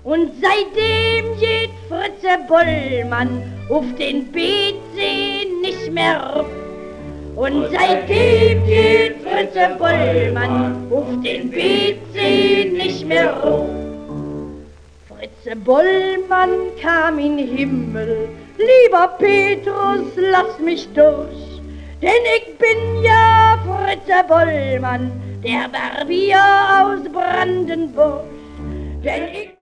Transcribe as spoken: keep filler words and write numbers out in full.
Und seitdem geht Fritze Bollmann auf den B C nicht mehr rup. Und seitdem geht Fritze Bollmann auf den B C nicht mehr rup. Fritze Bollmann kam in Himmel, lieber Petrus, lass mich durch, denn ich bin ja Fritze Bollmann, der Barbier aus Brandenburg, denn ich